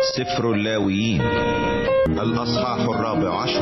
سفر اللاويين الأصحاح 14.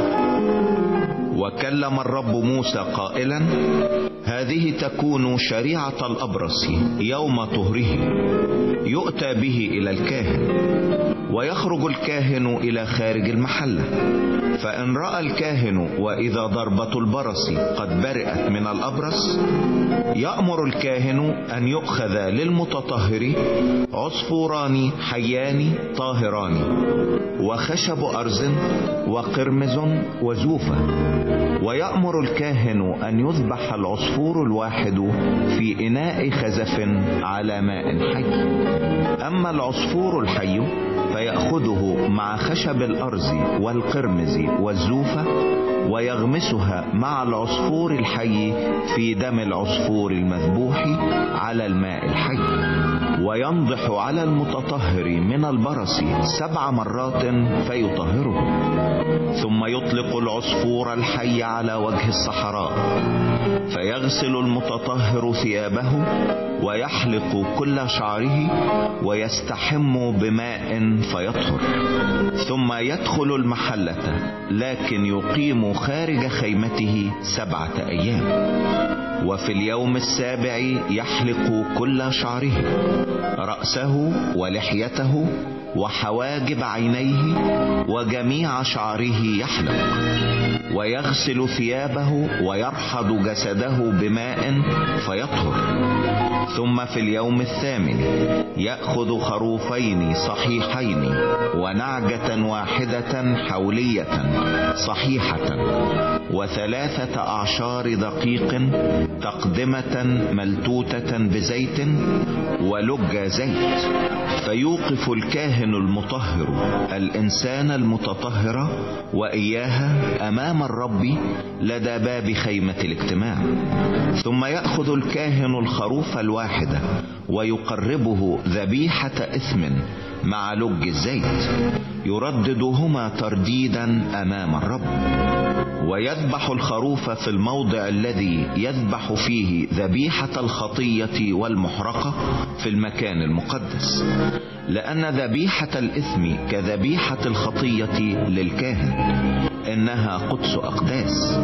وكلم الرب موسى قائلا: هذه تكون شريعة الأبرص يوم طهره، يؤتى به إلى الكاهن، ويخرج الكاهن إلى خارج المحلة، فإن رأى الكاهن وإذا ضربة البرص قد برئت من الأبرص، يأمر الكاهن أن يؤخذ للمتطهر عصفوران حيان طاهران، وخشب أرز وقرمز وزوفة، ويأمر الكاهن أن يذبح العصفور الواحد في إناء خزف على ماء حي. أما العصفور الحي فيأخذه مع خشب الأرز والقرمز والزوفة، ويغمسها مع العصفور الحي في دم العصفور المذبوح على الماء الحي، وينضح على المتطهر من البرص 7 مرات فيطهره، ثم يطلق العصفور الحي على وجه الصحراء، فيغسل المتطهر ثيابه ويحلق كل شعره ويستحم بماء فيطهر، ثم يدخل المحلة، لكن يقيم خارج خيمته 7 أيام. وفي اليوم السابع يحلق كل شعره، رأسه ولحيته وحواجب عينيه وجميع شعره يحلق، ويغسل ثيابه ويرحض جسده بماء فيطهر. ثم في اليوم الثامن يأخذ خروفين صحيحين ونعجة واحدة حولية صحيحة، و3 أعشار دقيق تقدمة ملتوتة بزيت ولج زيت، فيوقف الكاهن المطهر الإنسان المتطهر وإياها أمام الرب لدى باب خيمة الاجتماع. ثم يأخذ الكاهن الخروف الواحد ويقربه ذبيحة إثم مع لج الزيت، يرددهما ترديدا أمام الرب، ويذبح الخروف في الموضع الذي يذبح فيه ذبيحة الخطية والمحرقة في المكان المقدس، لأن ذبيحة الإثم كذبيحة الخطية للكاهن، إنها قدس أقداس.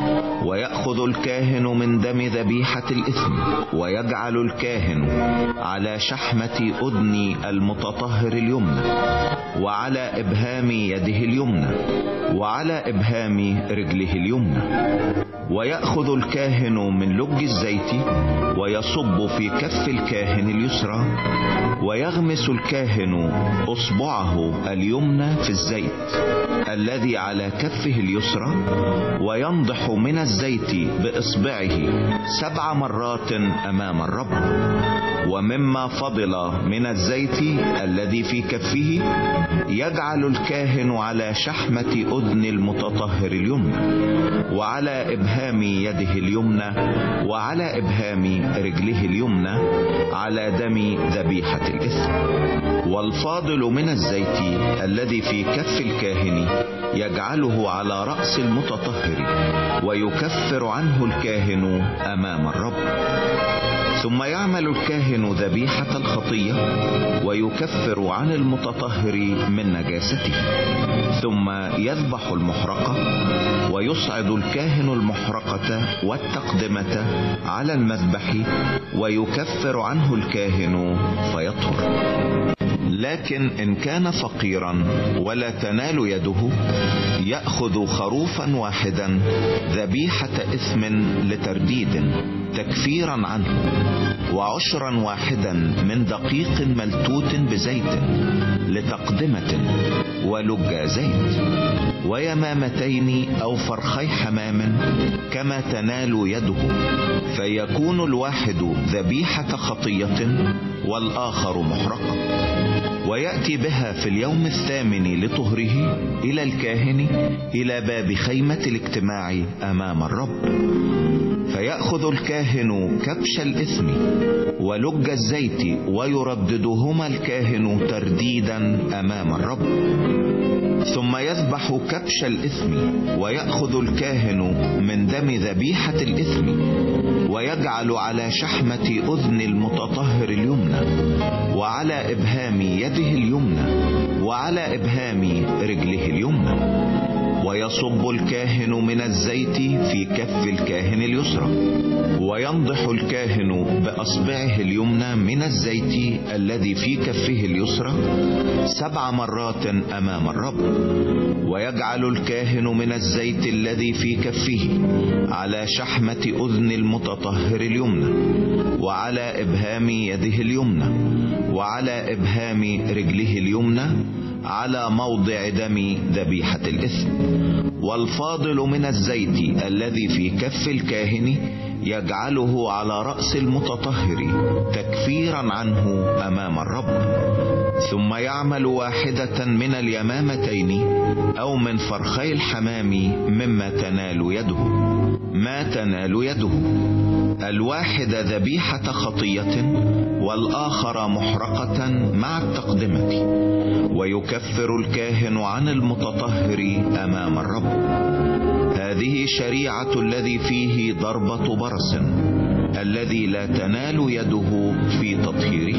ويأخذ الكاهن من دم ذبيحة الإثم ويجعل الكاهن على شحمة أذن المتطهر اليمنى، وعلى إبهام يده اليمنى، وعلى إبهام رجله اليمنى. ويأخذ الكاهن من لج الزيت ويصب في كف الكاهن اليسرى، ويغمس الكاهن أصبعه اليمنى في الزيت الذي على كفه اليسرى، وينضح من الزيت بإصبعه 7 مرات أمام الرب. ومما فضل من الزيت الذي في كفه يجعل الكاهن على شحمة أذن المتطهر اليمنى، وعلى إبهام يده اليمنى، وعلى إبهام رجله اليمنى، على دم ذبيحة الإثم. والفاضل من الزيت الذي في كف الكاهن يجعله على رأس المتطهر، ويكفر عنه الكاهن أمام الرب. ثم يعمل الكاهن ذبيحة الخطية ويكفر عن المتطهر من نجاسته، ثم يذبح المحرقة، ويصعد الكاهن المحرقة والتقدمة على المذبح، ويكفر عنه الكاهن فيطهر. لكن إن كان فقيرا ولا تنال يده، يأخذ خروفا واحدا ذبيحة إثم لترديد تكفيرا عنه، وعشرا واحدا من دقيق ملتوت بزيت لتقدمة ولج زيت، ويمامتين أو فرخي حمام كما تنال يده، فيكون الواحد ذبيحة خطية والآخر محرقة. ويأتي بها في اليوم الثامن لطهره إلى الكاهن إلى باب خيمة الاجتماع أمام الرب، فيأخذ الكاهن كبش الإثم ولج الزيت ويرددهما الكاهن ترديدا أمام الرب. ثم يذبح كبش الإثم، ويأخذ الكاهن من دم ذبيحة الإثم ويجعل على شحمة أذن المتطهر اليمنى، وعلى إبهام يده اليمنى، وعلى وعلى إبهام رجله اليمنى. ويصب الكاهن من الزيت في كف الكاهن اليسرى، وينضح الكاهن بأصبعه اليمنى من الزيت الذي في كفه اليسرى 7 مرات أمام الرب. ويجعل الكاهن من الزيت الذي في كفه على شحمة أذن المتطهر اليمنى، وعلى إبهام يده اليمنى، وعلى إبهام رجله اليمنى، على موضع دم ذبيحة الإثم. والفاضل من الزيت الذي في كف الكاهن يجعله على رأس المتطهر تكفيرا عنه أمام الرب. ثم يعمل واحدة من اليمامتين أو من فرخي الحمام مما تنال يده، ما تنال يده، الواحدة ذبيحة خطية والآخر محرقة مع التقدمة. ويكفر الكاهن عن المتطهر أمام الرب. هذه شريعة الذي فيه ضربة برص، الذي لا تنال يده في تطهيره.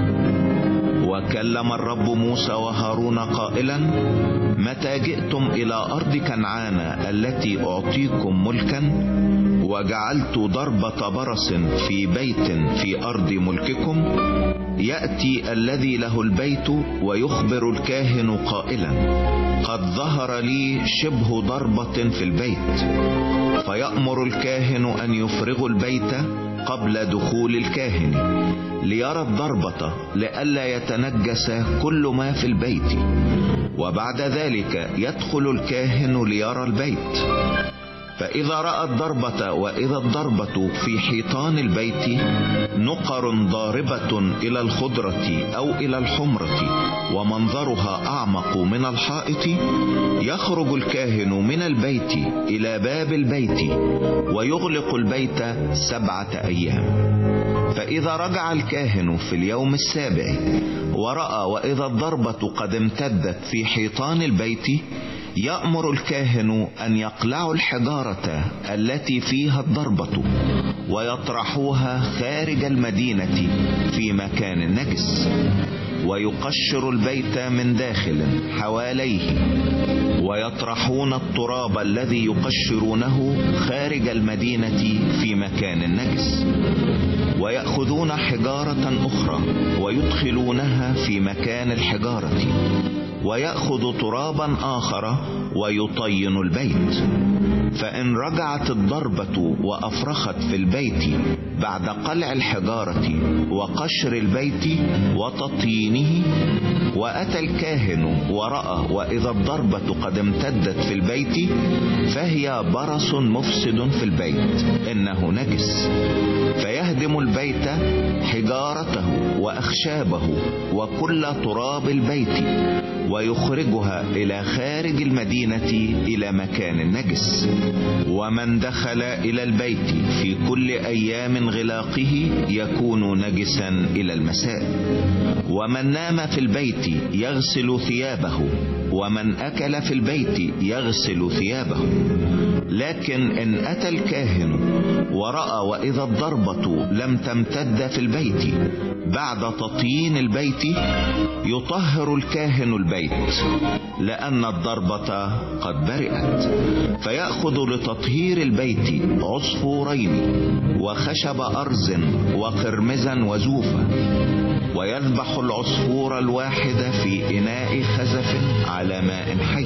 وكلم الرب موسى وهارون قائلا: متى جئتم إلى أرض كنعان التي أعطيكم ملكا، وجعلت ضربة برص في بيت في أرض ملككم، يأتي الذي له البيت ويخبر الكاهن قائلا: قد ظهر لي شبه ضربة في البيت، فيأمر الكاهن أن يفرغ البيت قبل دخول الكاهن ليرى الضربة، لئلا يتنجس كل ما في البيت. وبعد ذلك يدخل الكاهن ليرى البيت، فإذا رأى الضربة وإذا الضربة في حيطان البيت نقر ضاربة إلى الخضرة أو إلى الحمرة ومنظرها أعمق من الحائط، يخرج الكاهن من البيت إلى باب البيت ويغلق البيت 7 أيام. فإذا رجع الكاهن في اليوم السابع ورأى وإذا الضربة قد امتدت في حيطان البيت، يأمر الكاهن أن يقلعوا الحجارة التي فيها الضربة ويطرحوها خارج المدينة في مكان نجس، ويقشر البيت من داخل حواليه، ويطرحون التراب الذي يقشرونه خارج المدينة في مكان نجس، ويأخذون حجارة أخرى ويدخلونها في مكان الحجارة، ويأخذ ترابا آخر ويطين البيت. فإن رجعت الضربة وأفرخت في البيت بعد قلع الحجارة وقشر البيت وتطيينه، وأتى الكاهن ورأى وإذا الضربة قد امتدت في البيت، فهي برص مفسد في البيت، إنه نجس، فيهدم البيت حجارته وأخشابه وكل تراب البيت، ويخرجها إلى خارج المدينة إلى مكان نجس. ومن دخل إلى البيت في كل أيام غلاقه يكون نجسا إلى المساء. ومن نام في البيت يغسل ثيابه، ومن أكل في البيت يغسل ثيابه. لكن إن أتى الكاهن ورأى وإذا الضربة لم تمتد في البيت بعد تطيين البيت، يطهر الكاهن البيت، لأن الضربة قد برئت، فيأخذ لتطهير البيت عصفورين وخشب أرز وقرمزا وزوفا، ويذبح العصفور الواحد في إناء خزف على ماء حي،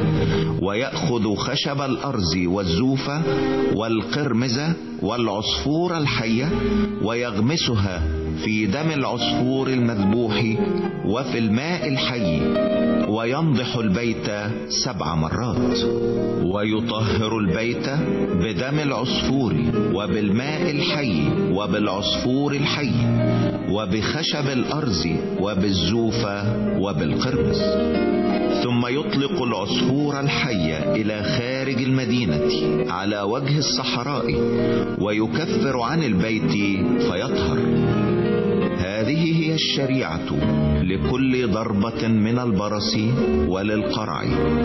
ويأخذ خشب الأرز والزوف والقرمز والعصفور الحية ويغمسها في دم العصفور المذبوح وفي الماء الحي، وينضح البيت 7 مرات، ويطهر البيت بدم العصفور وبالماء الحي وبالعصفور الحي وبخشب الأرز وبالزوف وبالقرمز. ثم يطلق العصفور الحي إلى خارج المدينة على وجه الصحراء ويكفر عن البيت فيطهر. هذه هي الشريعة لكل ضربة من البرص وللقرع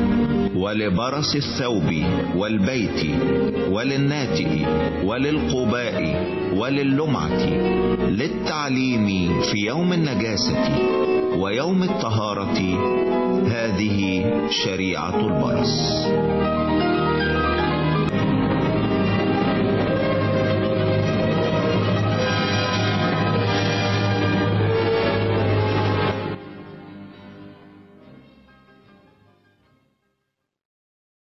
ولبرص الثوب والبيت وللناتئ وللقباء ولللمعة، للتعليم في يوم النجاسة ويوم الطهارة. هذه شريعة البرص.